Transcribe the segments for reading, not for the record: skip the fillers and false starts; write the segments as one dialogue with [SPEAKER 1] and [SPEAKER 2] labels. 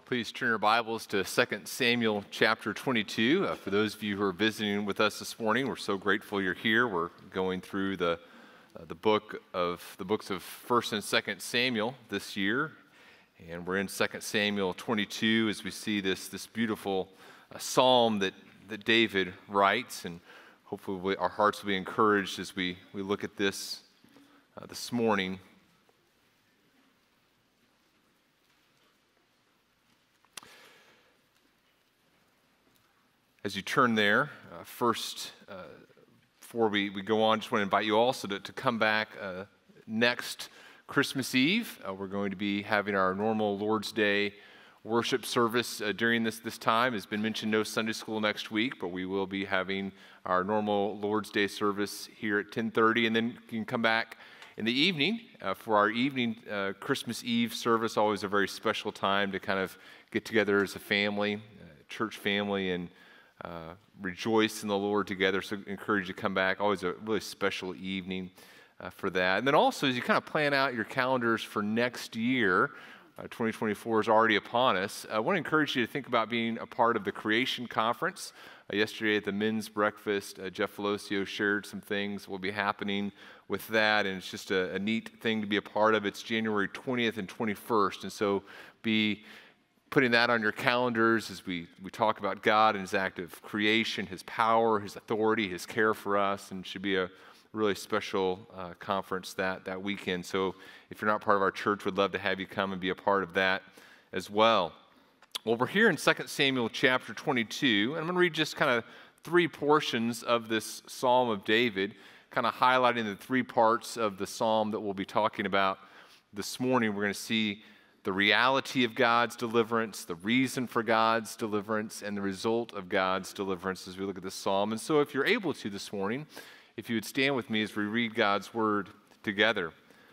[SPEAKER 1] Please turn your Bibles to 2 Samuel chapter 22. For those of you who are visiting with us this morning, we're so grateful you're here. We're going through the books of 1st and 2nd Samuel this year, and we're in 2 Samuel 22 as we see this beautiful psalm that David writes, and hopefully our hearts will be encouraged as we look at this this morning. As you turn there, first, before we go on, just want to invite you also to come back next Christmas Eve. We're going to be having our normal Lord's Day worship service during this time. It's been mentioned no Sunday school next week, but we will be having our normal Lord's Day service here at 10:30, and then you can come back in the evening for our evening Christmas Eve service. Always a very special time to kind of get together as a family, church family, and rejoice in the Lord together. So I encourage you to come back. Always a really special evening for that. And then also, as you kind of plan out your calendars for next year, 2024 is already upon us. I want to encourage you to think about being a part of the Creation Conference. Yesterday at the men's breakfast, Jeff Felosio shared some things that will be happening with that, and it's just a neat thing to be a part of. It's January 20th and 21st, and so be putting that on your calendars as we talk about God and His act of creation, His power, His authority, His care for us, and it should be a really special conference that weekend. So if you're not part of our church, we'd love to have you come and be a part of that as well. Well, we're here in 2 Samuel chapter 22, and I'm going to read just kind of three portions of this Psalm of David, kind of highlighting the three parts of the Psalm that we'll be talking about this morning. We're going to see the reality of God's deliverance, the reason for God's deliverance, and the result of God's deliverance as we look at this psalm. And so if you're able to this morning, if you would stand with me as we read God's word together.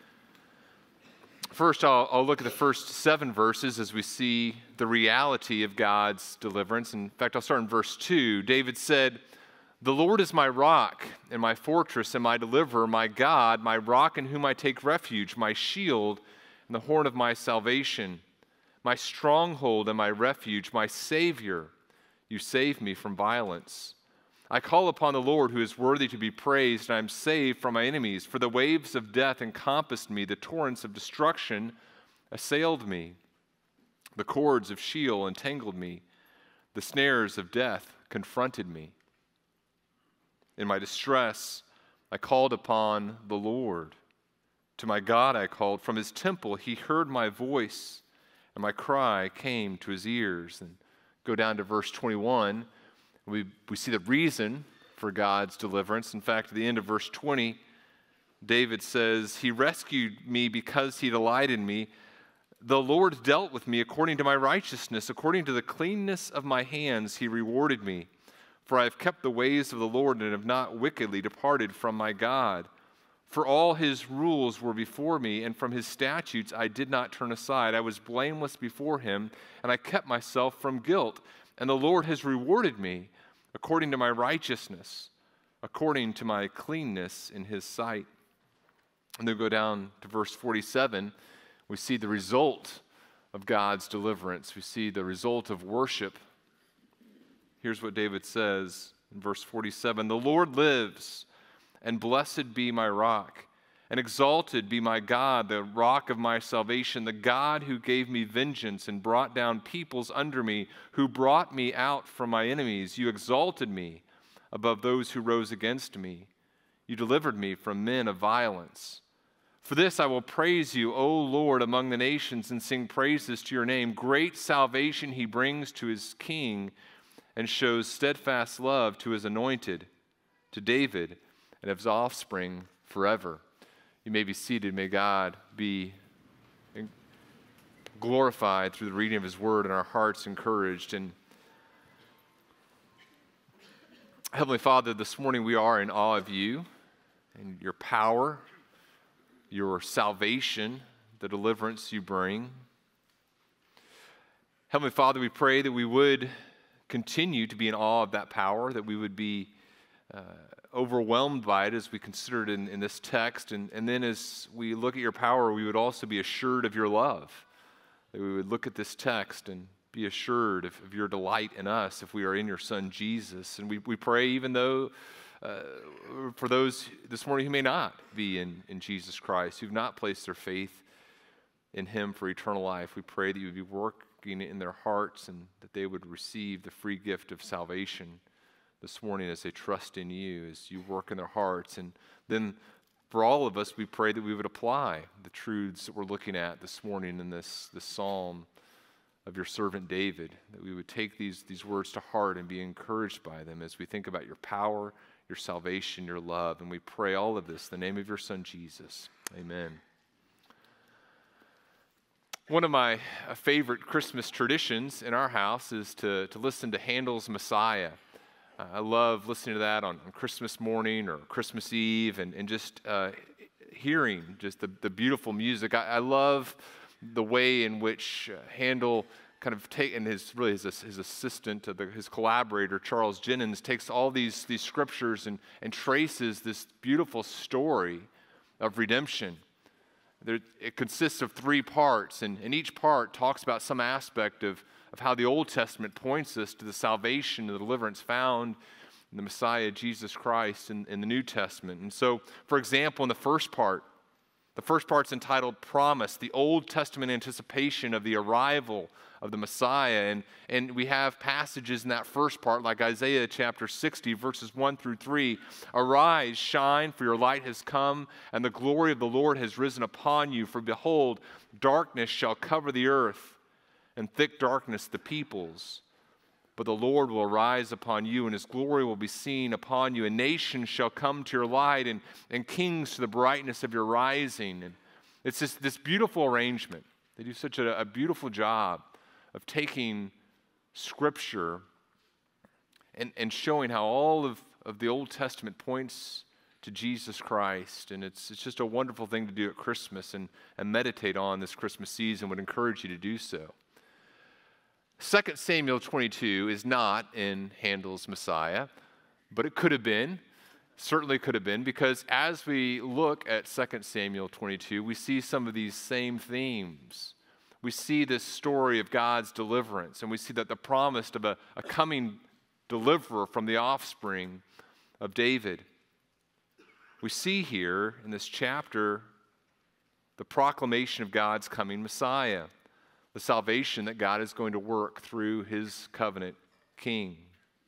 [SPEAKER 1] First, I'll look at the first 7 verses as we see the reality of God's deliverance. In fact, I'll start in verse 2. David said, "The Lord is my rock and my fortress and my deliverer, my God, my rock in whom I take refuge, my shield and the horn of my salvation, my stronghold and my refuge, my Savior. You save me from violence. I call upon the Lord who is worthy to be praised, and I am saved from my enemies. For the waves of death encompassed me, the torrents of destruction assailed me. The cords of Sheol entangled me, the snares of death confronted me. In my distress, I called upon the Lord. To my God I called. From His temple He heard my voice, and my cry came to His ears." And go down to verse 21. We see the reason for God's deliverance. In fact, at the end of verse 20, David says, "He rescued me because He delighted in me. The Lord dealt with me according to my righteousness. According to the cleanness of my hands He rewarded me. For I have kept the ways of the Lord and have not wickedly departed from my God. For all His rules were before me, and from His statutes I did not turn aside. I was blameless before Him, and I kept myself from guilt. And the Lord has rewarded me according to my righteousness, according to my cleanness in His sight." And then go down to verse 47. We see the result of God's deliverance. We see the result of worship. Here's what David says in verse 47. "The Lord lives, and blessed be my rock, and exalted be my God, the rock of my salvation, the God who gave me vengeance and brought down peoples under me, who brought me out from my enemies. You exalted me above those who rose against me. You delivered me from men of violence. For this I will praise you, O Lord, among the nations, and sing praises to your name. Great salvation He brings to His king, and shows steadfast love to His anointed, to David, and of His offspring forever." You may be seated. May God be glorified through the reading of His word and our hearts encouraged. And Heavenly Father, this morning we are in awe of You and Your power, Your salvation, the deliverance You bring. Heavenly Father, we pray that we would continue to be in awe of that power, that we would be overwhelmed by it as we consider it in this text. And then as we look at Your power, we would also be assured of Your love, that we would look at this text and be assured of your delight in us if we are in your Son, Jesus. And we pray even though for those this morning who may not be in Jesus Christ, who've not placed their faith in him for eternal life, we pray that you would be working in their hearts and that they would receive the free gift of salvation this morning as they trust in you, as you work in their hearts. And then for all of us, we pray that we would apply the truths that we're looking at this morning in this psalm of your servant David, that we would take these words to heart and be encouraged by them as we think about your power, your salvation, your love. And we pray all of this in the name of your Son, Jesus. Amen. One of my favorite Christmas traditions in our house is to listen to Handel's Messiah. I love listening to that on Christmas morning or Christmas Eve and just hearing just the beautiful music. I love the way in which Handel kind of and his assistant, his collaborator, Charles Jennens, takes all these scriptures and traces this beautiful story of redemption. It consists of 3 parts, and each part talks about some aspect of how the Old Testament points us to the salvation and the deliverance found in the Messiah, Jesus Christ, in the New Testament. And so, for example, in the first part's entitled Promise, the Old Testament anticipation of the arrival of the Messiah. And we have passages in that first part, like Isaiah chapter 60, verses 1 through 3. Arise, shine, for your light has come, and the glory of the Lord has risen upon you. For behold, darkness shall cover the earth, and thick darkness the peoples. But the Lord will arise upon you, and his glory will be seen upon you. And nations shall come to your light, and kings to the brightness of your rising. And it's this beautiful arrangement. They do such a beautiful job of taking Scripture and showing how all of the Old Testament points to Jesus Christ. And it's just a wonderful thing to do at Christmas and meditate on this Christmas season. Would encourage you to do so. 2 Samuel 22 is not in Handel's Messiah, but it could have been, certainly could have been, because as we look at 2 Samuel 22, we see some of these same themes. We see this story of God's deliverance, and we see that the promise of a coming deliverer from the offspring of David. We see here in this chapter the proclamation of God's coming Messiah, the salvation that God is going to work through his covenant king.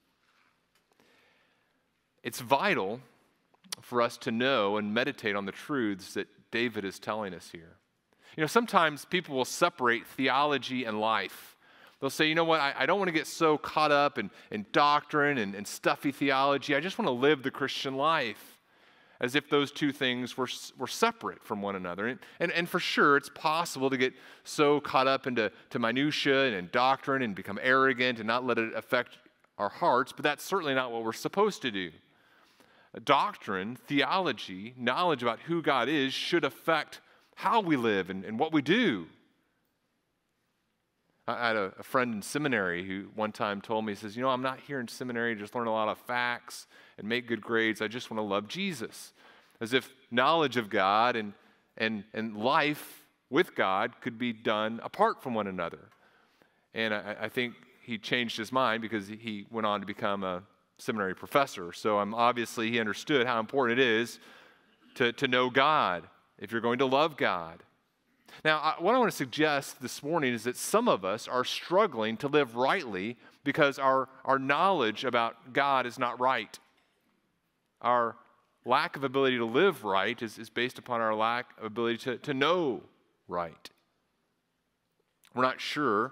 [SPEAKER 1] It's vital for us to know and meditate on the truths that David is telling us here. You know, sometimes people will separate theology and life. They'll say, you know what, I don't want to get so caught up in doctrine and stuffy theology. I just want to live the Christian life, as if those two things were separate from one another. And for sure, it's possible to get so caught up into minutia and doctrine and become arrogant and not let it affect our hearts, but that's certainly not what we're supposed to do. Doctrine, theology, knowledge about who God is should affect how we live and what we do. I had a friend in seminary who one time told me, he says, you know, I'm not here in seminary to just learn a lot of facts and make good grades. I just want to love Jesus. As if knowledge of God and life with God could be done apart from one another. And I think he changed his mind because he went on to become a seminary professor. So obviously he understood how important it is to know God if you're going to love God. Now, what I want to suggest this morning is that some of us are struggling to live rightly because our knowledge about God is not right. Our lack of ability to live right is based upon our lack of ability to know right. We're not sure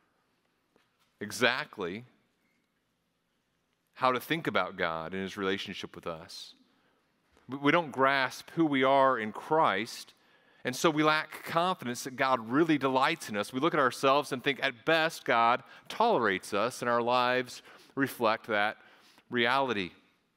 [SPEAKER 1] exactly how to think about God and his relationship with us. We don't grasp who we are in Christ, and so we lack confidence that God really delights in us. We look at ourselves and think at best God tolerates us, and our lives reflect that reality.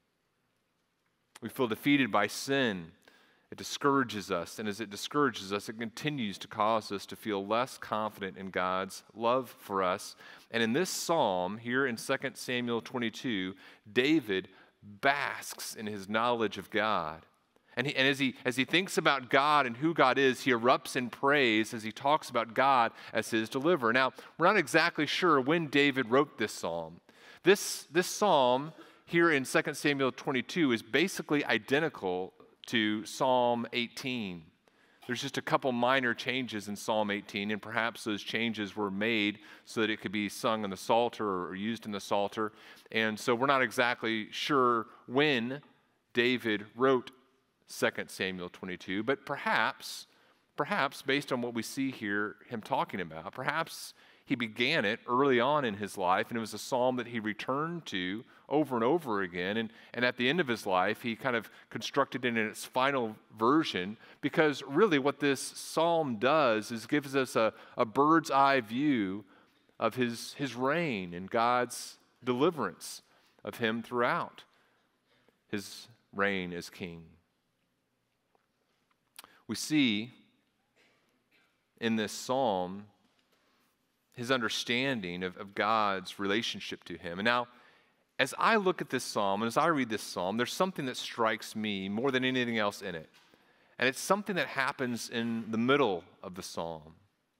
[SPEAKER 1] We feel defeated by sin. It discourages us, and as it discourages us, it continues to cause us to feel less confident in God's love for us. And in this psalm, here in 2 Samuel 22, David basks in his knowledge of God. And as he thinks about God and who God is, he erupts in praise as he talks about God as his deliverer. Now, we're not exactly sure when David wrote this psalm. This psalm here in 2 Samuel 22 is basically identical to Psalm 18. There's just a couple minor changes in Psalm 18, and perhaps those changes were made so that it could be sung in the Psalter or used in the Psalter. And so we're not exactly sure when David wrote 2 Samuel 22, but perhaps based on what we see here, him talking about, perhaps he began it early on in his life, and it was a psalm that he returned to over and over again. And at the end of his life, he kind of constructed it in its final version, because really what this psalm does is gives us a bird's eye view of his reign and God's deliverance of him throughout his reign as king. We see in this psalm his understanding of God's relationship to him. And now, as I look at this psalm and as I read this psalm, there's something that strikes me more than anything else in it. And it's something that happens in the middle of the psalm.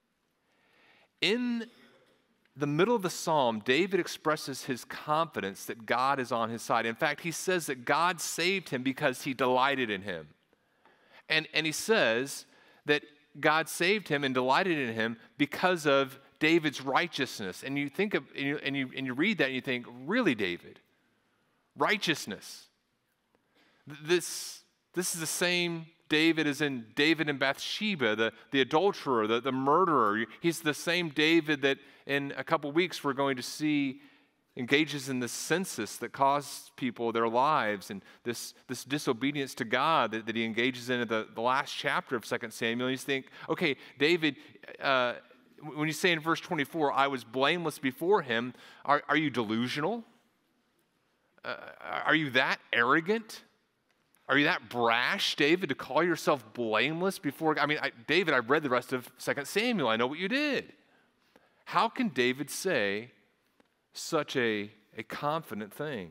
[SPEAKER 1] In the middle of the psalm, David expresses his confidence that God is on his side. In fact, he says that God saved him because he delighted in him. And he says that God saved him and delighted in him because of David's righteousness. And you think of and you read that and you think, really, David? Righteousness. This is the same David as in David and Bathsheba, the adulterer, the murderer. He's the same David that in a couple weeks we're going to see engages in this census that costs people their lives, and this disobedience to God that he engages in the last chapter of 2 Samuel. You think, okay, David, when you say in verse 24, I was blameless before him, are you delusional? Are you that arrogant? Are you that brash, David, to call yourself blameless before God? I mean, David, I've read the rest of 2 Samuel. I know what you did. How can David say such a confident thing?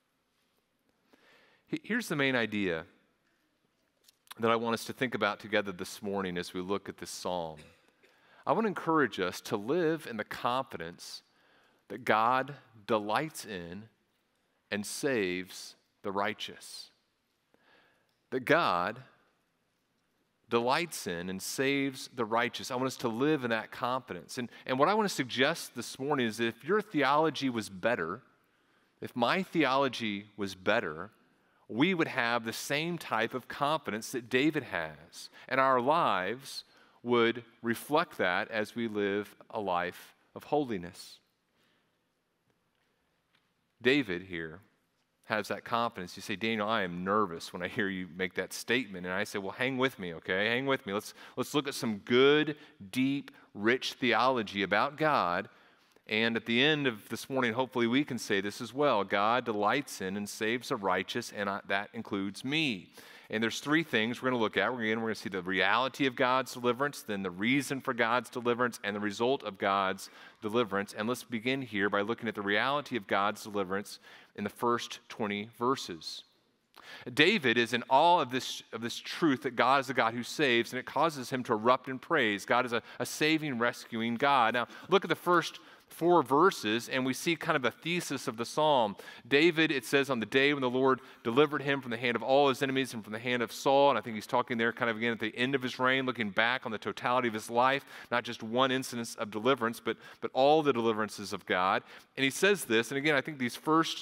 [SPEAKER 1] Here's the main idea that I want us to think about together this morning as we look at this psalm. I want to encourage us to live in the confidence that God delights in and saves the righteous. That God delights in and saves the righteous. I want us to live in that confidence. And what I want to suggest this morning is that if your theology was better, if my theology was better, we would have the same type of confidence that David has. And our lives would reflect that as we live a life of holiness. David here has that confidence. You say, Daniel, I am nervous when I hear you make that statement. And I say, well, hang with me, okay? Hang with me. Let's look at some good, deep, rich theology about God. And at the end of this morning, hopefully we can say this as well. God delights in and saves the righteous, and that includes me. And there's three things we're going to look at. We're going to see the reality of God's deliverance, then the reason for God's deliverance, and the result of God's deliverance. And let's begin here by looking at the reality of God's deliverance in the first 20 verses. David is in awe of this truth that God is a God who saves, and it causes him to erupt in praise. God is a saving, rescuing God. Now, look at the first 4 verses, and we see kind of a thesis of the psalm. David, it says, on the day when the Lord delivered him from the hand of all his enemies and from the hand of Saul, and I think he's talking there kind of again at the end of his reign, looking back on the totality of his life, not just one instance of deliverance, but all the deliverances of God. And he says this, and again, I think these first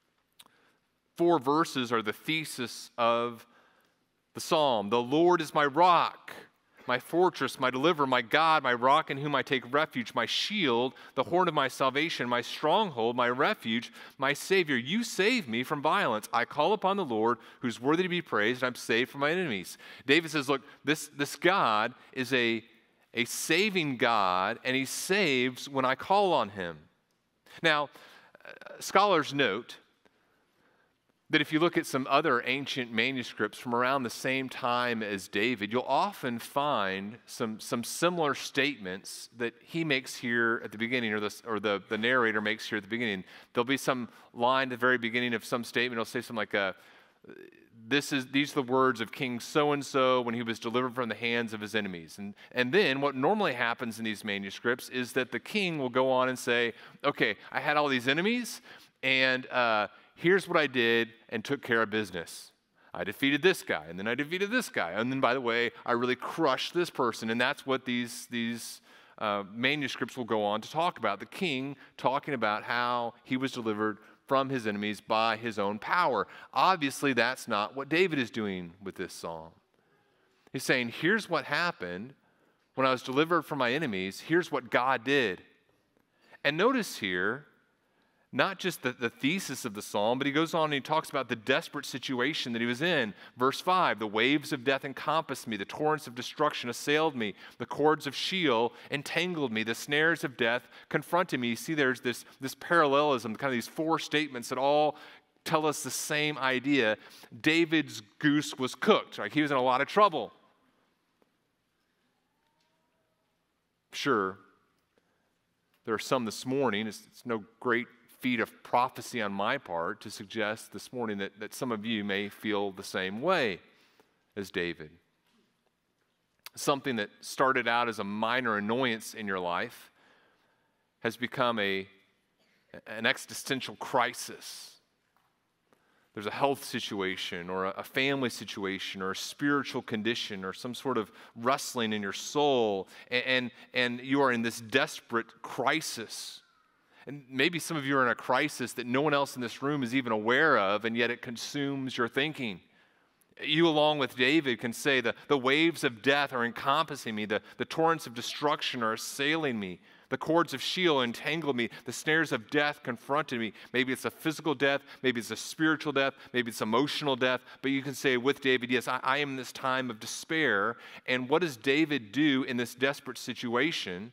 [SPEAKER 1] 4 verses are the thesis of the psalm. The Lord is my rock, my fortress, my deliverer, my God, my rock in whom I take refuge, my shield, the horn of my salvation, my stronghold, my refuge, my Savior. You save me from violence. I call upon the Lord who's worthy to be praised, and I'm saved from my enemies. David says, look, this God is a saving God, and he saves when I call on him. Now, scholars note that if you look at some other ancient manuscripts from around the same time as David, you'll often find some similar statements that he makes here at the beginning, or the narrator makes here at the beginning. There'll be some line at the very beginning of some statement. It'll say something like, these are the words of King so-and-so when he was delivered from the hands of his enemies. And then what normally happens in these manuscripts is that the king will go on and say, okay, I had all these enemies, and here's what I did and took care of business. I defeated this guy, and then I defeated this guy, and then, by the way, I really crushed this person. And that's what these manuscripts will go on to talk about. The king talking about how he was delivered from his enemies by his own power. Obviously, that's not what David is doing with this psalm. He's saying, here's what happened when I was delivered from my enemies. Here's what God did. And notice here, not just the thesis of the psalm, but he goes on and he talks about the desperate situation that he was in. Verse 5, the waves of death encompassed me, the torrents of destruction assailed me, the cords of Sheol entangled me, the snares of death confronted me. You see, there's this parallelism, kind of these four statements that all tell us the same idea. David's goose was cooked, right? He was in a lot of trouble. Sure, there are some this morning, it's no great feat of prophecy on my part to suggest this morning that some of you may feel the same way as David. Something that started out as a minor annoyance in your life has become an existential crisis. There's a health situation or a family situation or a spiritual condition or some sort of wrestling in your soul, and you are in this desperate crisis. And maybe some of you are in a crisis that no one else in this room is even aware of, and yet it consumes your thinking. You, along with David, can say the waves of death are encompassing me, the torrents of destruction are assailing me, the cords of Sheol entangled me, the snares of death confronted me. Maybe it's a physical death, maybe it's a spiritual death, maybe it's emotional death, but you can say with David, yes, I am in this time of despair. And what does David do in this desperate situation?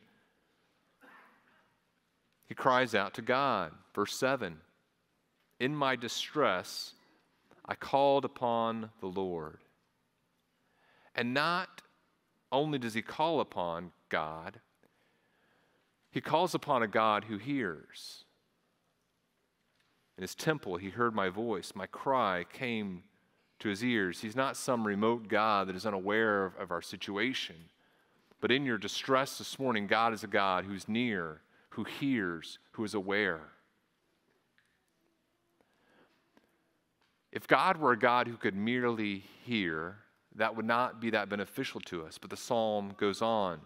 [SPEAKER 1] He cries out to God. Verse 7, in my distress, I called upon the Lord. And not only does he call upon God, he calls upon a God who hears. In his temple, he heard my voice. My cry came to his ears. He's not some remote God that is unaware of our situation. But in your distress this morning, God is a God who's near, who hears, who is aware. If God were a God who could merely hear, that would not be that beneficial to us. But the psalm goes on.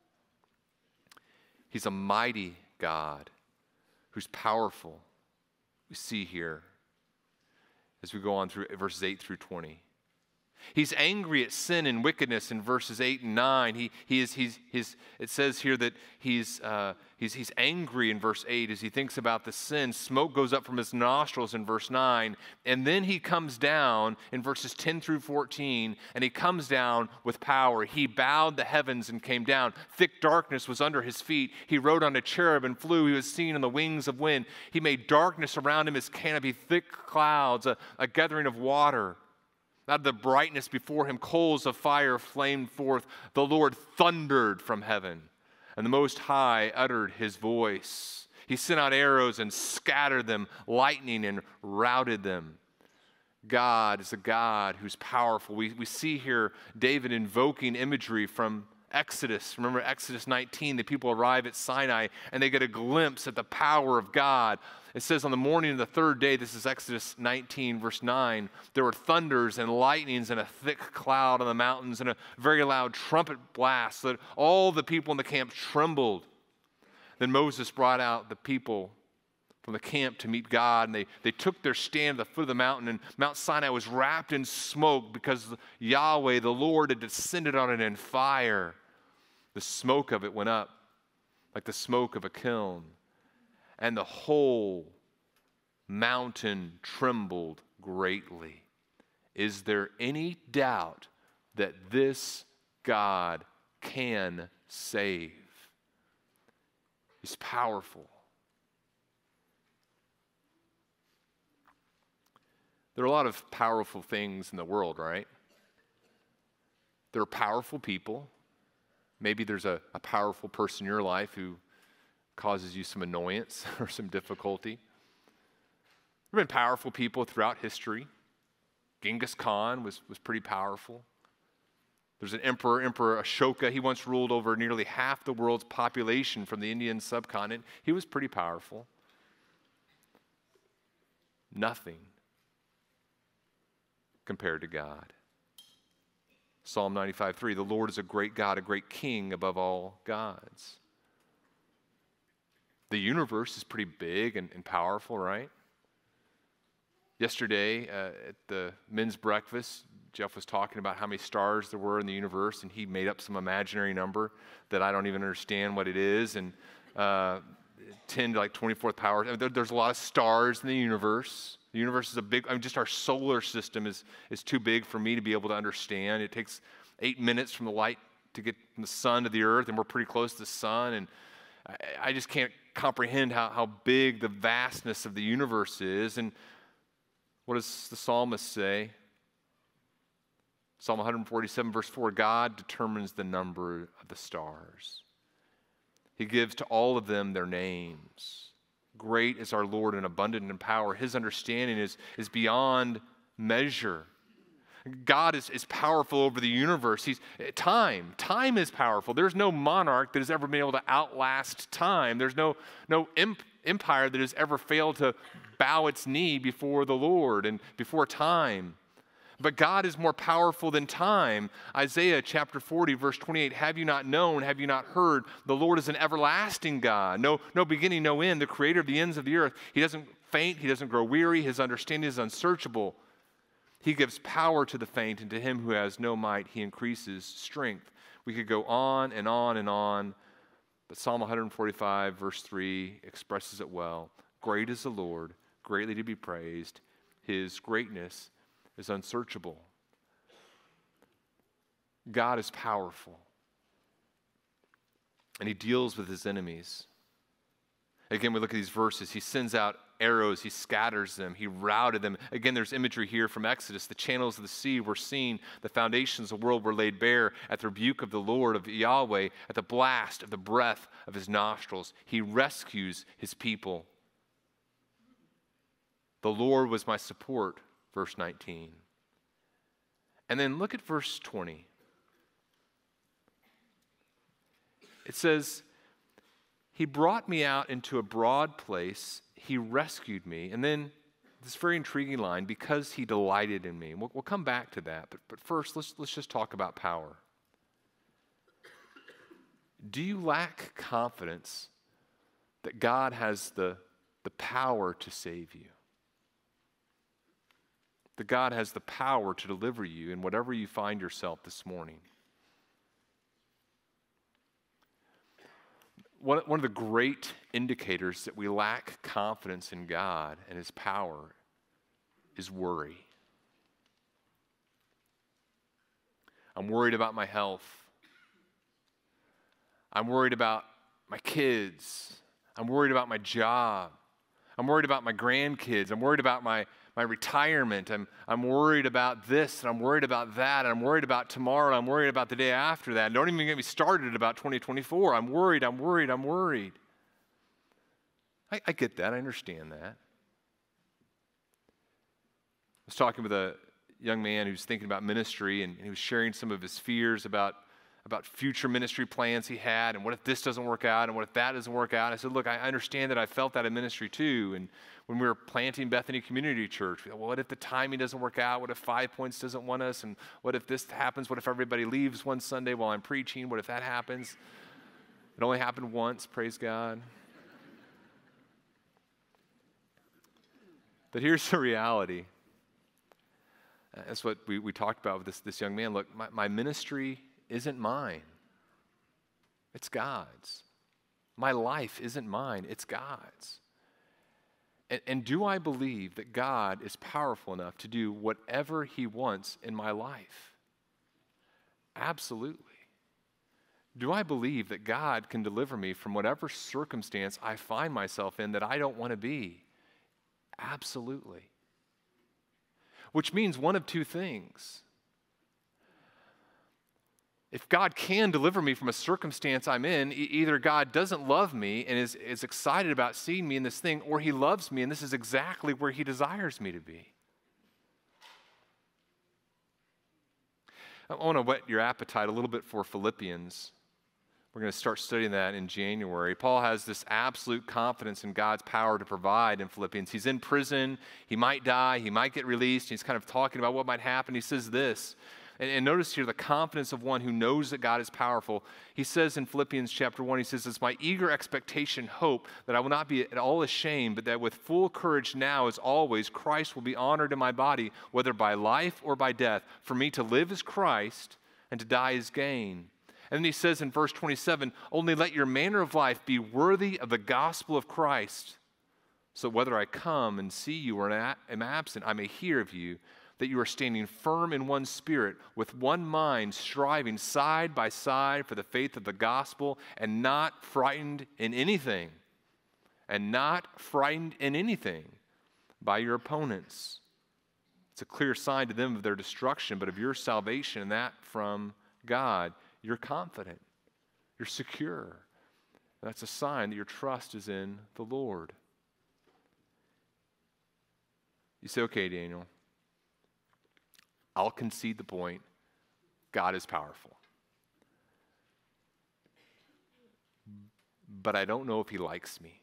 [SPEAKER 1] He's a mighty God who's powerful. We see here as we go on through verses 8 through 20. He's angry at sin and wickedness in verses 8 and 9. It says here that he's angry in verse 8 as he thinks about the sin. Smoke goes up from his nostrils in verse 9. And then he comes down in verses 10 through 14, and he comes down with power. He bowed the heavens and came down. Thick darkness was under his feet. He rode on a cherub and flew. He was seen on the wings of wind. He made darkness around him as canopy, thick clouds, a gathering of water. Out of the brightness before him, coals of fire flamed forth. The Lord thundered from heaven, and the Most High uttered his voice. He sent out arrows and scattered them, lightning and routed them. God is a God who's powerful. We see here David invoking imagery from Exodus. Remember Exodus 19, the people arrive at Sinai and they get a glimpse at the power of God. It says on the morning of the third day, this is Exodus 19, verse 9, there were thunders and lightnings and a thick cloud on the mountains and a very loud trumpet blast so that all the people in the camp trembled. Then Moses brought out the people from the camp to meet God, and they took their stand at the foot of the mountain, and Mount Sinai was wrapped in smoke because Yahweh, the Lord, had descended on it in fire. The smoke of it went up like the smoke of a kiln, and the whole mountain trembled greatly. Is there any doubt that this God can save? He's powerful. There are a lot of powerful things in the world, right? There are powerful people. Maybe there's a powerful person in your life who causes you some annoyance or some difficulty. There have been powerful people throughout history. Genghis Khan was pretty powerful. There's an emperor, Emperor Ashoka. He once ruled over nearly half the world's population from the Indian subcontinent. He was pretty powerful. Nothing compared to God. Psalm 95:3, the Lord is a great God, a great king above all gods. The universe is pretty big and powerful, right? Yesterday at the men's breakfast, Jeff was talking about how many stars there were in the universe, and he made up some imaginary number that I don't even understand what it is, and 10 to like 24th power. I mean, there's a lot of stars in the universe. The universe is a big, just our solar system is too big for me to be able to understand. It takes 8 minutes from the light to get from the sun to the earth, and we're pretty close to the sun, and I just can't comprehend how big the vastness of the universe is. And what does the psalmist say? Psalm 147, verse 4, God determines the number of the stars. He gives to all of them their names. Great is our Lord and abundant in power. His understanding is beyond measure. God is powerful over the universe. Time is powerful. There's no monarch that has ever been able to outlast time. There's no empire that has ever failed to bow its knee before the Lord and before time. But God is more powerful than time. Isaiah chapter 40, verse 28, have you not known, have you not heard? The Lord is an everlasting God, no beginning, no end, the creator of the ends of the earth. He doesn't faint, he doesn't grow weary, his understanding is unsearchable. He gives power to the faint, and to him who has no might, he increases strength. We could go on and on and on, but Psalm 145, verse 3 expresses it well. Great is the Lord, greatly to be praised. His greatness is unsearchable. God is powerful, and he deals with his enemies. Again, we look at these verses. He sends out arrows. He scatters them. He routed them. Again, there's imagery here from Exodus. The channels of the sea were seen. The foundations of the world were laid bare at the rebuke of the Lord, of Yahweh, at the blast of the breath of his nostrils. He rescues his people. The Lord was my support, verse 19. And then look at verse 20. It says, he brought me out into a broad place. He rescued me. And then this very intriguing line, because he delighted in me. We'll come back to that. But first, let's just talk about power. Do you lack confidence that God has the power to save you? That God has the power to deliver you in whatever you find yourself this morning? One of the great indicators that we lack confidence in God and his power is worry. I'm worried about my health. I'm worried about my kids. I'm worried about my job. I'm worried about my grandkids. I'm worried about my retirement. I'm worried about this, and I'm worried about that, and I'm worried about tomorrow, and I'm worried about the day after that. Don't even get me started about 2024. I'm worried. I get that. I understand that. I was talking with a young man who's thinking about ministry, and he was sharing some of his fears about future ministry plans he had, and what if this doesn't work out, and what if that doesn't work out. I said, look, I understand that. I felt that in ministry too, and when we were planting Bethany Community Church, well, what if the timing doesn't work out? What if 5 Points doesn't want us? And what if this happens? What if everybody leaves one Sunday while I'm preaching? What if that happens? It only happened once, praise God. But here's the reality. That's what we talked about with this young man. Look, my ministry isn't mine. It's God's. My life isn't mine. It's God's. And do I believe that God is powerful enough to do whatever he wants in my life? Absolutely. Do I believe that God can deliver me from whatever circumstance I find myself in that I don't want to be? Absolutely. Which means one of two things. If God can deliver me from a circumstance I'm in, either God doesn't love me and is excited about seeing me in this thing, or he loves me and this is exactly where he desires me to be. I want to whet your appetite a little bit for Philippians. We're going to start studying that in January. Paul has this absolute confidence in God's power to provide in Philippians. He's in prison. He might die. He might get released. He's kind of talking about what might happen. He says this, and notice here the confidence of one who knows that God is powerful. He says in Philippians chapter 1, he says, "It's my eager expectation, hope, that I will not be at all ashamed, but that with full courage now, as always, Christ will be honored in my body, whether by life or by death. For me to live is Christ, and to die is gain." And then he says in verse 27, "Only let your manner of life be worthy of the gospel of Christ, so whether I come and see you or am absent, I may hear of you, that you are standing firm in one spirit, with one mind, striving side by side for the faith of the gospel, and not frightened in anything, by your opponents." It's a clear sign to them of their destruction, but of your salvation, and that from God. You're confident. You're secure. That's a sign that your trust is in the Lord. You say, "Okay, Daniel, I'll concede the point. God is powerful. But I don't know if he likes me.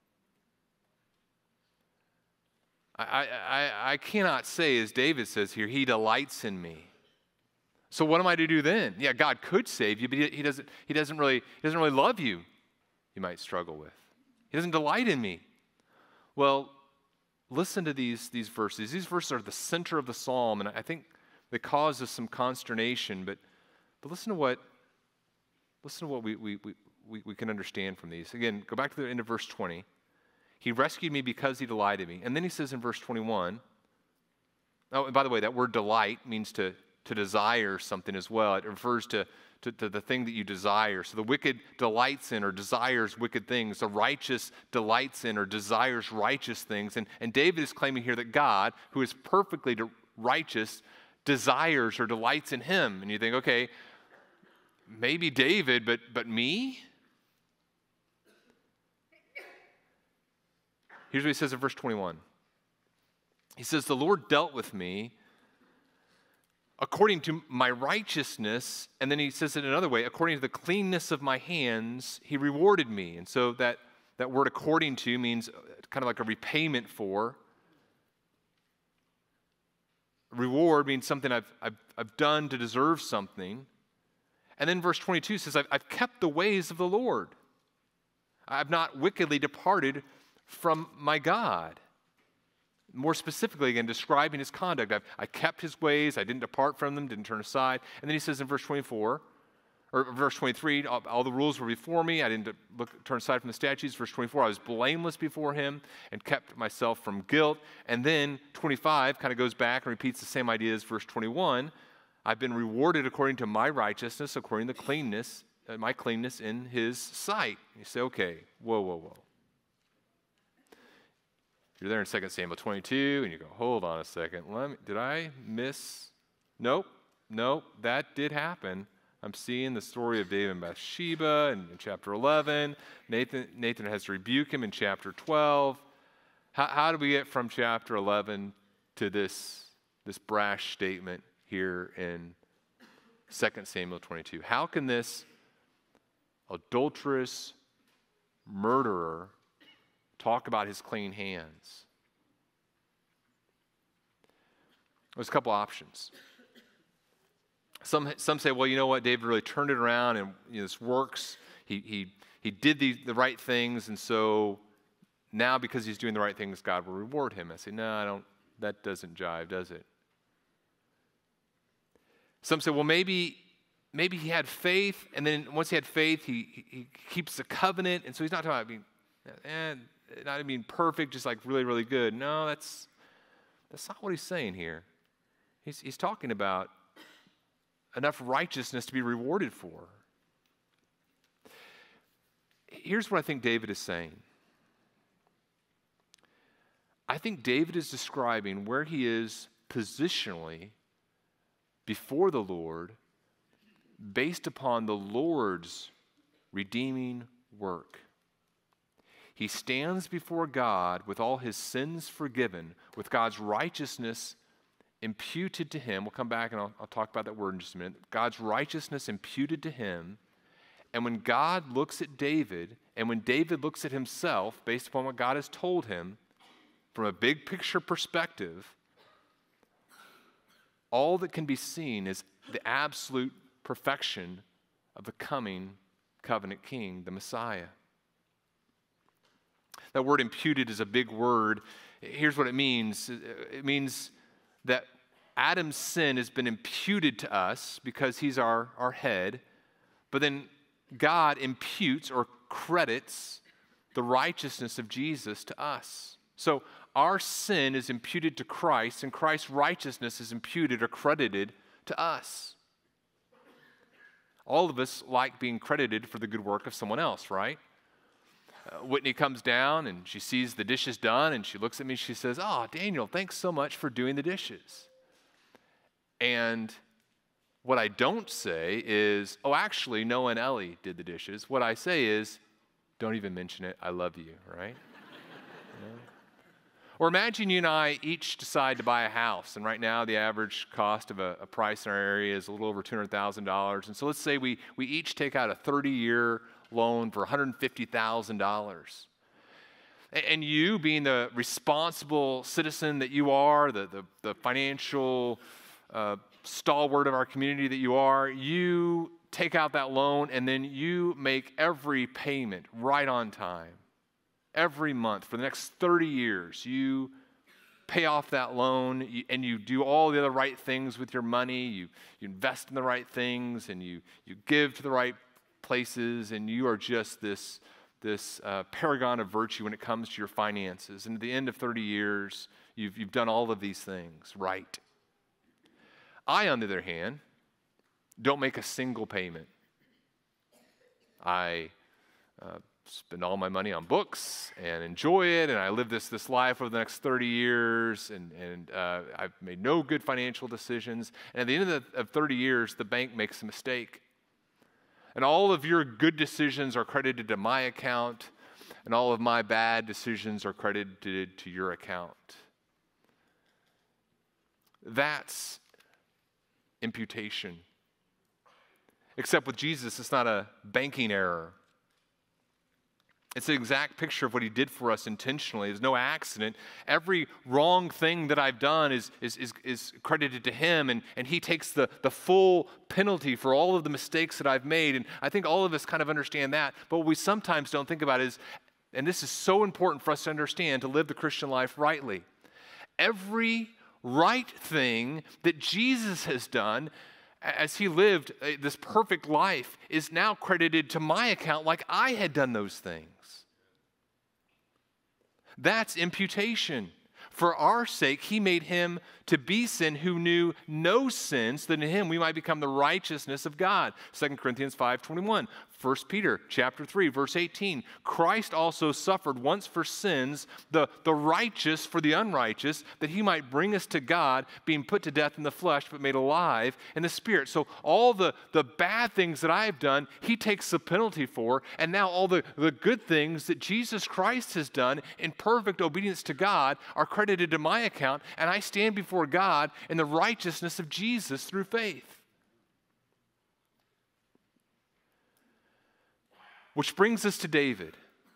[SPEAKER 1] I cannot say, as David says here, he delights in me. So what am I to do then? Yeah, God could save you, but he doesn't really love you, you might struggle with. He doesn't delight in me. Well, listen to these verses. These verses are the center of the psalm, and I think they cause us some consternation, but listen to what we can understand from these. Again, go back to the end of verse 20. He rescued me because he delighted in me. And then he says in verse 21, oh, and by the way, that word delight means to desire something as well. It refers to the thing that you desire. So the wicked delights in or desires wicked things. The righteous delights in or desires righteous things. And David is claiming here that God, who is perfectly righteous, desires or delights in him. And you think, okay, maybe David, but me? Here's what he says in verse 21. He says, "The Lord dealt with me according to my righteousness," and then he says it another way, "according to the cleanness of my hands, he rewarded me." And so that word "according to" means kind of like a repayment for. Reward means something I've done to deserve something. And then verse 22 says, I've kept the ways of the Lord. I've not wickedly departed from my God. More specifically, again, describing his conduct. I kept his ways. I didn't depart from them, didn't turn aside. And then he says in verse 24, or verse 23, all the rules were before me. I didn't turn aside from the statutes. Verse 24, I was blameless before him and kept myself from guilt. And then 25 kind of goes back and repeats the same idea as verse 21. I've been rewarded according to my righteousness, according to my cleanness in his sight. You say, okay, whoa. You're there in 2 Samuel 22, and you go, hold on a second. Did I miss? Nope, that did happen. I'm seeing the story of David and Bathsheba in chapter 11. Nathan has to rebuke him in chapter 12. How do we get from chapter 11 to this brash statement here in 2 Samuel 22? How can this adulterous murderer talk about his clean hands? There's a couple options. Some say, well, you know what, David really turned it around, and this works. He did the right things, and so now because he's doing the right things, God will reward him. I say, no, that doesn't jive, does it? Some say, well, maybe he had faith, and then once he had faith, he keeps the covenant, and so he's not talking about not being perfect, just like really, really good. No, that's not what he's saying here. He's talking about enough righteousness to be rewarded for. Here's what I think David is saying. I think David is describing where he is positionally before the Lord based upon the Lord's redeeming work. He stands before God with all his sins forgiven, with God's righteousness imputed to him. We'll come back and I'll talk about that word in just a minute. God's righteousness imputed to him. And when God looks at David, and when David looks at himself, based upon what God has told him, from a big picture perspective, all that can be seen is the absolute perfection of the coming covenant king, the Messiah. That word imputed is a big word. Here's what it means. It means that Adam's sin has been imputed to us because he's our head, but then God imputes or credits the righteousness of Jesus to us. So our sin is imputed to Christ, and Christ's righteousness is imputed or credited to us. All of us like being credited for the good work of someone else, right? Whitney comes down and she sees the dishes done, and she looks at me and she says, "Oh, Daniel, thanks so much for doing the dishes." And what I don't say is, "Oh, actually, Noah and Ellie did the dishes." What I say is, "Don't even mention it. I love you," right? Yeah. Or imagine you and I each decide to buy a house, and right now the average cost of a price in our area is a little over $200,000. And so let's say we each take out a 30-year loan for $150,000. And you, being the responsible citizen that you are, the financial stalwart of our community that you are, you take out that loan and then you make every payment right on time. Every month for the next 30 years, you pay off that loan and you do all the other right things with your money. You invest in the right things and you give to the right places, and you are just this paragon of virtue when it comes to your finances. And at the end of 30 years, you've done all of these things right. I, on the other hand, don't make a single payment. I spend all my money on books and enjoy it, and I live this life over the next 30 years, and I've made no good financial decisions. And at the end of 30 years, the bank makes a mistake. And all of your good decisions are credited to my account, and all of my bad decisions are credited to your account. That's imputation. Except with Jesus, it's not a banking error. It's an exact picture of what he did for us intentionally. There's no accident. Every wrong thing that I've done is credited to him, and he takes the full penalty for all of the mistakes that I've made. And I think all of us kind of understand that. But what we sometimes don't think about is, and this is so important for us to understand, to live the Christian life rightly. Every right thing that Jesus has done as he lived this perfect life is now credited to my account like I had done those things. That's imputation. For our sake, he made him to be sin who knew no sin, so that in him we might become the righteousness of God. 2 Corinthians 5:21. 1 Peter chapter 3, verse 18. Christ also suffered once for sins, the righteous for the unrighteous, that he might bring us to God, being put to death in the flesh, but made alive in the spirit. So all the bad things that I've done, he takes the penalty for, and now all the good things that Jesus Christ has done in perfect obedience to God are credited to my account, and I stand before God in the righteousness of Jesus through faith. Which brings us to David.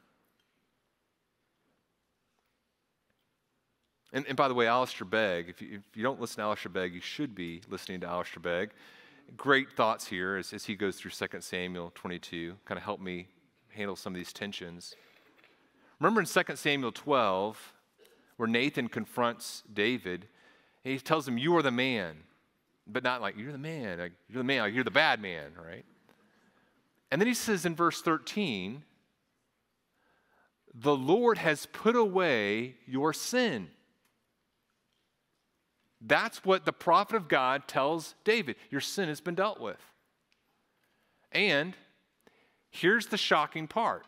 [SPEAKER 1] And by the way, Alistair Begg, if you don't listen to Alistair Begg, you should be listening to Alistair Begg. Great thoughts here as he goes through 2 Samuel 22, kind of help me handle some of these tensions. Remember in 2 Samuel 12, where Nathan confronts David, and he tells him, "You are the man," but not like, "You're the man," like, "You're the man," like, "You're the bad man," right? And then he says in verse 13, "The Lord has put away your sin." That's what the prophet of God tells David. Your sin has been dealt with. And here's the shocking part.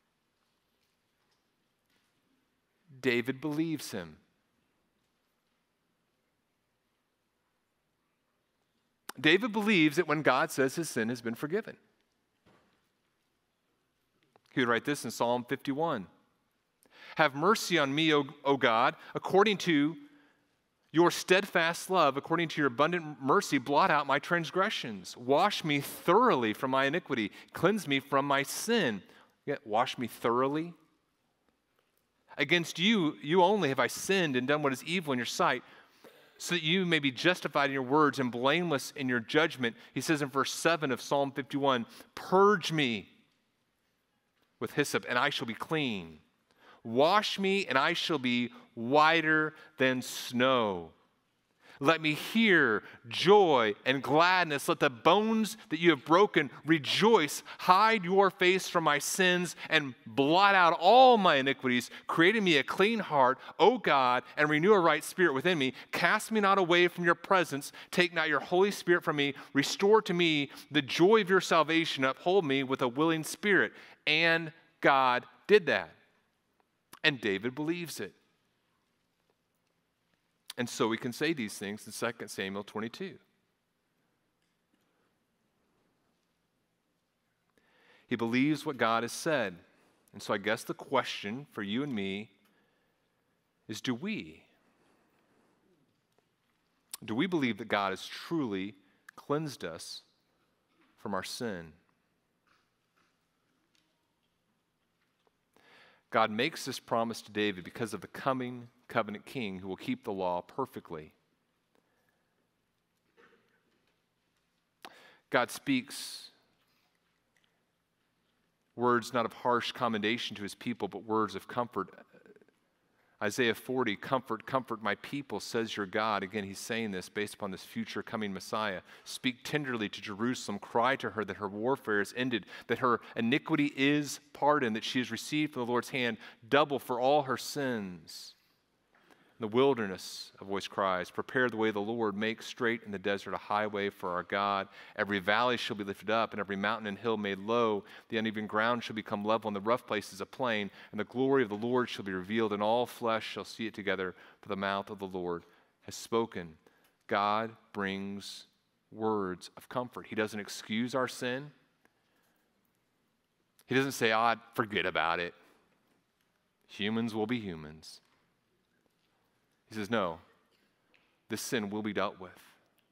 [SPEAKER 1] David believes him. David believes that when God says his sin has been forgiven. He would write this in Psalm 51. "Have mercy on me, O God, according to Your steadfast love, according to your abundant mercy, blot out my transgressions. Wash me thoroughly from my iniquity. Cleanse me from my sin. Wash me thoroughly. Against you, you only have I sinned and done what is evil in your sight, so that you may be justified in your words and blameless in your judgment. He says in verse 7 of Psalm 51, purge me with hyssop, and I shall be clean. Wash me, and I shall be whiter than snow. Let me hear joy and gladness. Let the bones that you have broken rejoice. Hide your face from my sins and blot out all my iniquities. Create in me a clean heart, O God, and renew a right spirit within me. Cast me not away from your presence. Take not your Holy Spirit from me. Restore to me the joy of your salvation. Uphold me with a willing spirit. And God did that. And David believes it. And so we can say these things in 2 Samuel 22. He believes what God has said. And so I guess the question for you and me is, do we? Do we believe that God has truly cleansed us from our sin? God makes this promise to David because of the coming covenant king who will keep the law perfectly. God speaks words not of harsh commendation to his people, but words of comfort. Isaiah 40, comfort, comfort my people, says your God. Again, he's saying this based upon this future coming Messiah. Speak tenderly to Jerusalem. Cry to her that her warfare is ended, that her iniquity is pardoned, that she has received from the Lord's hand double for all her sins. In the wilderness, a voice cries, prepare the way of the Lord, make straight in the desert a highway for our God. Every valley shall be lifted up, and every mountain and hill made low. The uneven ground shall become level, and the rough places a plain. And the glory of the Lord shall be revealed, and all flesh shall see it together, for the mouth of the Lord has spoken. God brings words of comfort. He doesn't excuse our sin. He doesn't say, forget about it. Humans will be humans. He says, no, this sin will be dealt with.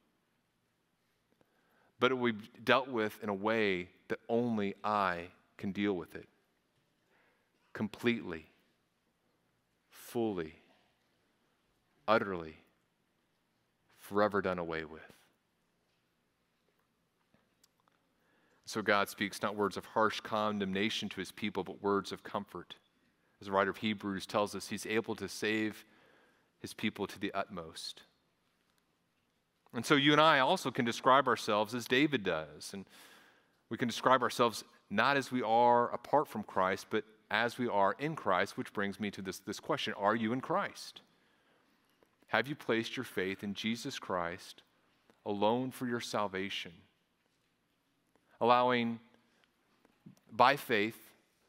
[SPEAKER 1] But it will be dealt with in a way that only I can deal with it. Completely, fully, utterly, forever done away with. So God speaks not words of harsh condemnation to his people, but words of comfort. As the writer of Hebrews tells us, he's able to save his people to the utmost. And so you and I also can describe ourselves as David does. And we can describe ourselves not as we are apart from Christ, but as we are in Christ, which brings me to this question. Are you in Christ? Have you placed your faith in Jesus Christ alone for your salvation? Allowing, by faith,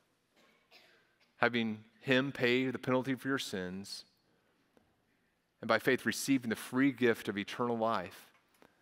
[SPEAKER 1] having him pay the penalty for your sins, and by faith receiving the free gift of eternal life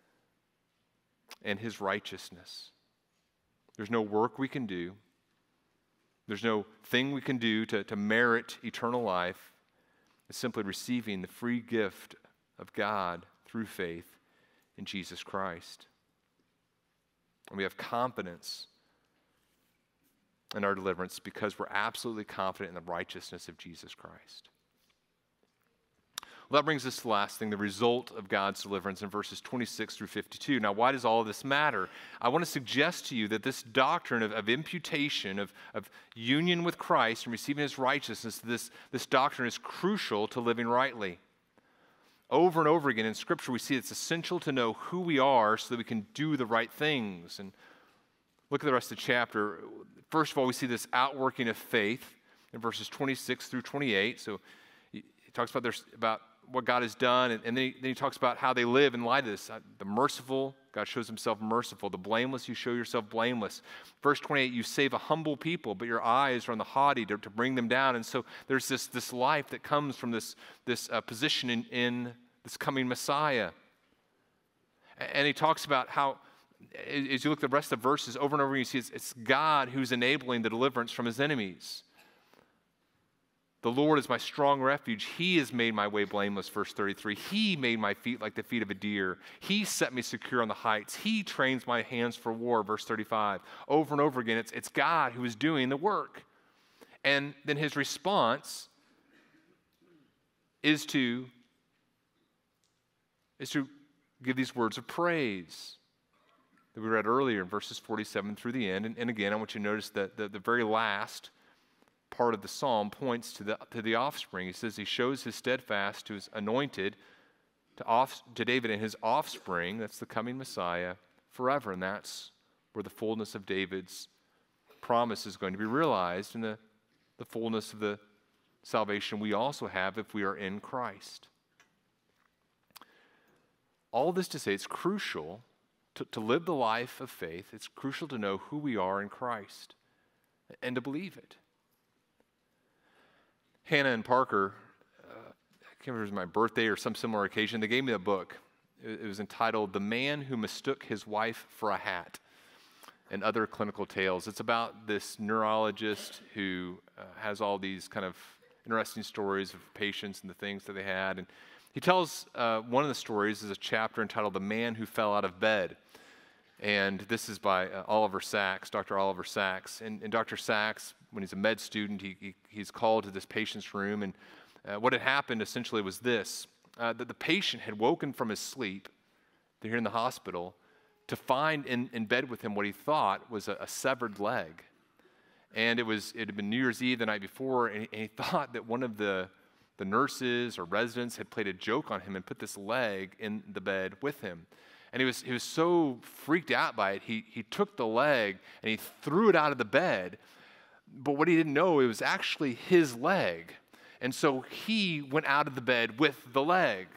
[SPEAKER 1] and his righteousness. There's no work we can do. There's no thing we can do to merit eternal life. It's simply receiving the free gift of God through faith in Jesus Christ. And we have confidence in our deliverance because we're absolutely confident in the righteousness of Jesus Christ. Well, that brings us to the last thing, the result of God's deliverance in verses 26 through 52. Now, why does all of this matter? I want to suggest to you that this doctrine of imputation, of union with Christ and receiving his righteousness, this doctrine is crucial to living rightly. Over and over again in Scripture, we see it's essential to know who we are so that we can do the right things. And look at the rest of the chapter. First of all, we see this outworking of faith in verses 26 through 28. So he talks about what God has done, and then he talks about how they live in light of this. The merciful, God shows himself merciful. The blameless, you show yourself blameless. Verse 28, you save a humble people, but your eyes are on the haughty to bring them down. And so there's this life that comes from this position in this coming Messiah. And he talks about how, as you look at the rest of the verses, over and over, you see it's God who's enabling the deliverance from his enemies. The Lord is my strong refuge. He has made my way blameless, verse 33. He made my feet like the feet of a deer. He set me secure on the heights. He trains my hands for war, verse 35. Over and over again, it's God who is doing the work. And then his response is to give these words of praise that we read earlier in verses 47 through the end. And again, I want you to notice that the very last part of the psalm points to the offspring. He says he shows his steadfast to his anointed, to David and his offspring, that's the coming Messiah, forever. And that's where the fullness of David's promise is going to be realized, in the fullness of the salvation we also have if we are in Christ. All this to say, it's crucial to live the life of faith. It's crucial to know who we are in Christ and to believe it. Hannah and Parker, I can't remember if it was my birthday or some similar occasion, they gave me a book. It was entitled The Man Who Mistook His Wife for a Hat and Other Clinical Tales. It's about this neurologist who has all these kind of interesting stories of patients and the things that they had. And he tells one of the stories is a chapter entitled The Man Who Fell Out of Bed. And this is by Oliver Sacks, Dr. Oliver Sacks. And Dr. Sacks, when he's a med student, he's called to this patient's room. And what had happened essentially was this, that the patient had woken from his sleep, they're here in the hospital, to find in bed with him what he thought was a severed leg. And it had been New Year's Eve the night before, and he thought that one of the nurses or residents had played a joke on him and put this leg in the bed with him. And he was so freaked out by it, he took the leg and he threw it out of the bed. But what he didn't know, it was actually his leg. And so he went out of the bed with the leg.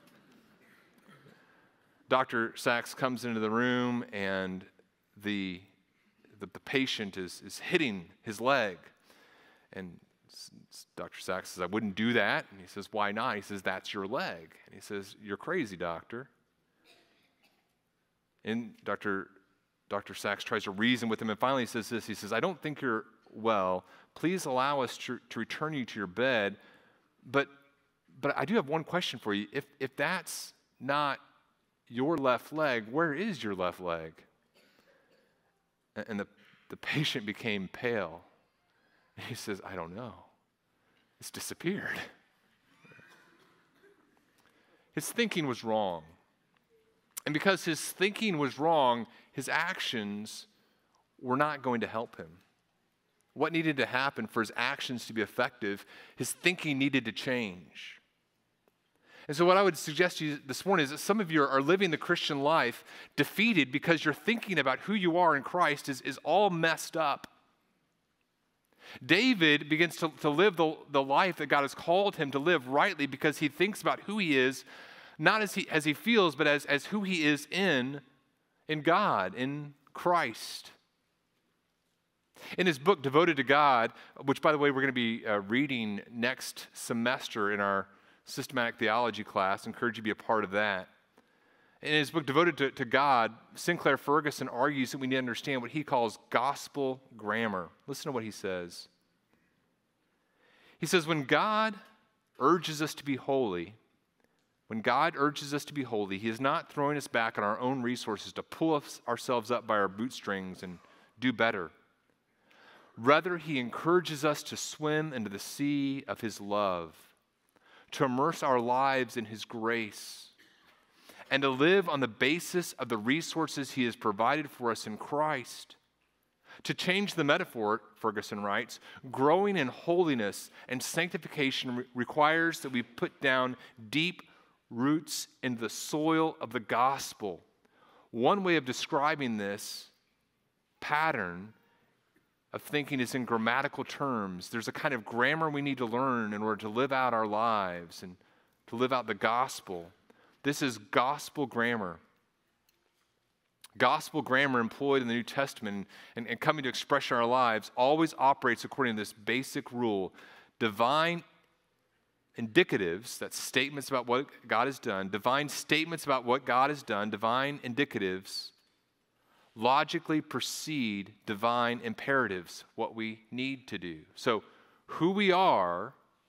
[SPEAKER 1] Dr. Sacks comes into the room, and the patient is hitting his leg. And Dr. Sacks says, I wouldn't do that. And he says, why not? He says, that's your leg. And he says, you're crazy, doctor. And Dr. Sacks tries to reason with him, and finally he says this. He says, I don't think you're well. Please allow us to return you to your bed. But I do have one question for you. If that's not your left leg, where is your left leg? And the patient became pale. And he says, I don't know. It's disappeared. His thinking was wrong. And because his thinking was wrong, his actions were not going to help him. What needed to happen for his actions to be effective? His thinking needed to change. And so what I would suggest to you this morning is that some of you are living the Christian life defeated because your thinking about who you are in Christ is all messed up. David begins to live the life that God has called him to live rightly because he thinks about who he is, not as he feels, but as who he is in God, in Christ. In his book, Devoted to God, which, by the way, we're going to be reading next semester in our systematic theology class, I encourage you to be a part of that. In his book, Devoted to God, Sinclair Ferguson argues that we need to understand what he calls gospel grammar. Listen to what he says. He says, when God urges us to be holy, he is not throwing us back on our own resources to pull ourselves up by our bootstrings and do better. Rather, he encourages us to swim into the sea of his love, to immerse our lives in his grace, and to live on the basis of the resources he has provided for us in Christ. To change the metaphor, Ferguson writes, growing in holiness and sanctification requires that we put down deep roots in the soil of the gospel. One way of describing this pattern of thinking is in grammatical terms. There's a kind of grammar we need to learn in order to live out our lives and to live out the gospel. This is gospel grammar. Gospel grammar employed in the New Testament and coming to expression in our lives always operates according to this basic rule. Divine indicatives, that's statements about what God has done, divine statements about what God has done, divine indicatives, logically precede divine imperatives, what we need to do. So who we are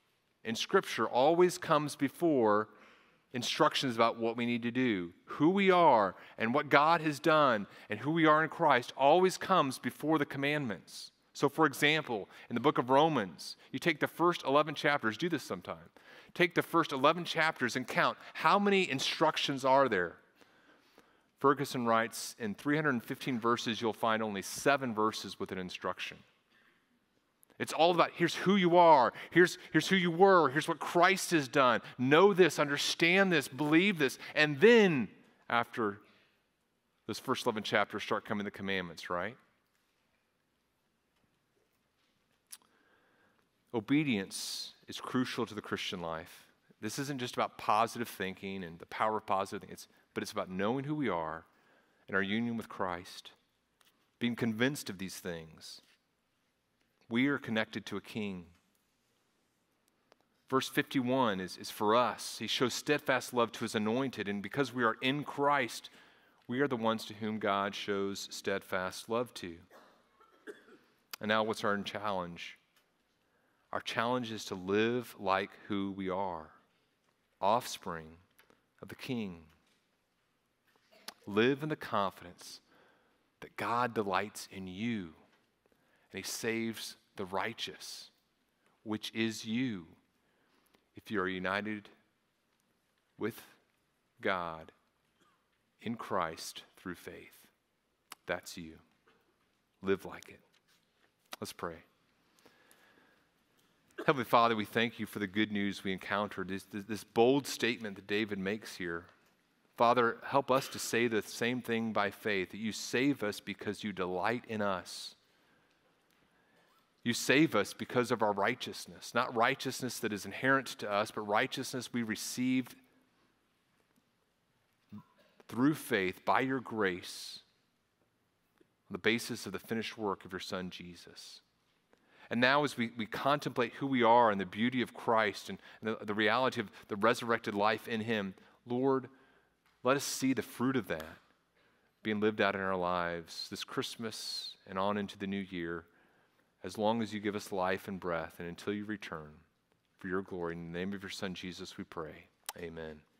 [SPEAKER 1] in Scripture always comes before instructions about what we need to do. Who we are and what God has done and who we are in Christ always comes before the commandments. So, for example, in the book of Romans, you take the first 11 chapters, do this sometime. Take the first 11 chapters and count how many instructions are there. Ferguson writes, in 315 verses, you'll find only 7 verses with an instruction. It's all about, here's who you are, here's who you were, here's what Christ has done. Know this, understand this, believe this. And then, after those first 11 chapters, start coming the commandments, right? Obedience is crucial to the Christian life. This isn't just about positive thinking and the power of positive thinking, but it's about knowing who we are and our union with Christ, being convinced of these things. We are connected to a king. Verse 51 is for us. He shows steadfast love to his anointed, and because we are in Christ, we are the ones to whom God shows steadfast love to. And now what's our challenge? Our challenge is to live like who we are, offspring of the King. Live in the confidence that God delights in you, and he saves the righteous, which is you, if you are united with God in Christ through faith. That's you. Live like it. Let's pray. Heavenly Father, we thank you for the good news we encountered, this bold statement that David makes here. Father, help us to say the same thing by faith, that you save us because you delight in us. You save us because of our righteousness, not righteousness that is inherent to us, but righteousness we received through faith by your grace on the basis of the finished work of your Son, Jesus. And now as we contemplate who we are and the beauty of Christ and the reality of the resurrected life in him, Lord, let us see the fruit of that being lived out in our lives this Christmas and on into the new year, as long as you give us life and breath and until you return. For your glory, in the name of your Son, Jesus, we pray. Amen.